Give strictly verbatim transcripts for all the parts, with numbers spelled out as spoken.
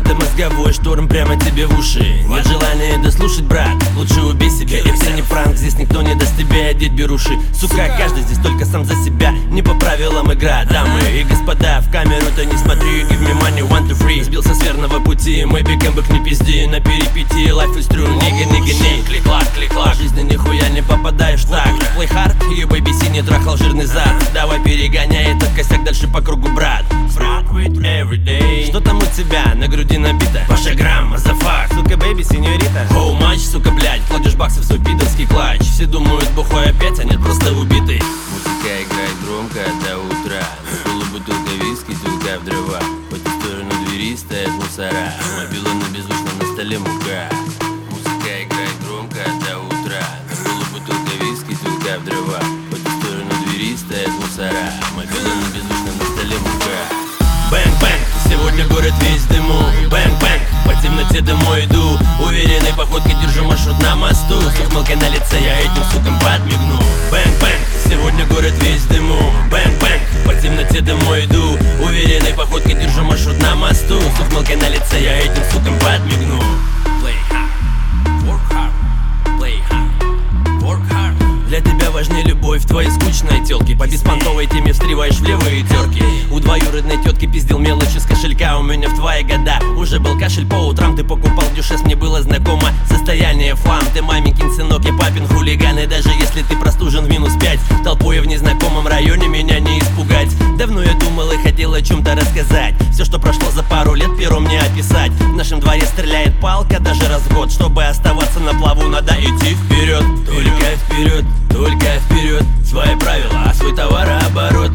Это мозговой шторм прямо тебе в уши. Нет желания дослушать, брат, лучше убей себя. Это не пранк, здесь никто не даст тебе одеть беруши. Сука, каждый здесь только сам за себя, не по правилам игра. Дамы и господа, в камеру-то не смотри. Give me money, one, two, three. Сбился с верного пути, мой бигэмбэк не пизди. На перипетии, life is true, нига, нига, ни. Клик-клак, клик-клак, в жизни нихуя не попадаешь так. Play hard, и бэйби си не трахал жирный зад. Давай перегоняй этот косяк дальше по кругу, брат. Что там у тебя на груди набито? Ваша грамма, за факт. Сука, бэйби, сеньорита. How much, сука, блядь, кладешь баксы в свой пидорский клатч. Все думают, бухой опять, а нет, просто убитый. Музыка играет громко до утра. Была бутылка виски, тюлька в дрова. По ту сторону двери стоят мусора. Мобила на беззвучном на столе мука. Музыка играет громко до утра. Была бутылка виски, тюлька в дрова. По ту сторону двери стоят мусора. Мобила на беззвучном на столе мука. Бэнк-бэнк, сегодня город весь в дыму. Бэнк-бэнк, по темноте домой иду. Уверенной походкой держу маршрут на мосту. С ухмылкой на лице я этим сукам подмигну. Бэнк-бэнк, сегодня город весь в дыму. Бэнк-бэнк, по темноте домой иду. Уверенной походкой держу маршрут на мосту. С ухмылкой на лице я этим сукам подмигну. Play hard, work hard, play hard, work hard. Для тебя важнее любовь твоей скучной тёлки. По беспонтовой теме встреваешь в левые терки. У двоюродной тетки пиздил мелочь из кошелька. У меня в твои года уже был кашель по утрам. Ты покупал дюшес, мне было знакомо состояние флам. Ты маменькин сынок, я папин хулиган. И даже если ты простужен в минус пять, толпой в незнакомом районе меня не испугать. Давно я думал и хотел о чем-то рассказать. Все, что прошло за пару лет, пером не описать. В нашем дворе стреляет палка даже раз в год. Чтобы оставаться на плаву, надо идти вперед. Только вперед, только вперед. Свои правила, а свой товарооборот.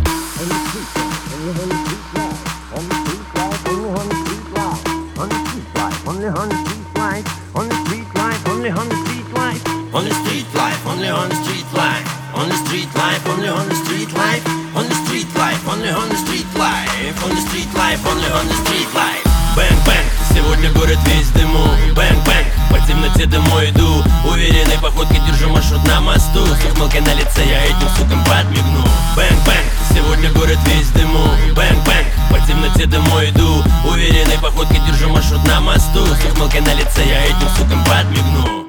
Only on the street life, on the street life, only on the street life. On the street life, only on the street life. On the street life, only on the street life. On the street life, only on the street life. On the street life, only on the street life. Бэнк-бэнк, сегодня город весь в дыму. Бэнк-бэнк, по темноте домой иду. Уверенной походкой держу маршрут на мосту. С ухмылкой на лице я этим сукам подмигну. Бэнк-бэнк, сегодня город весь в дыму. Бэнк-бэнк, по темноте домой иду. Уверенной походкой держу маршрут на мосту. С ухмылкой на лице я этим сукам подмигну.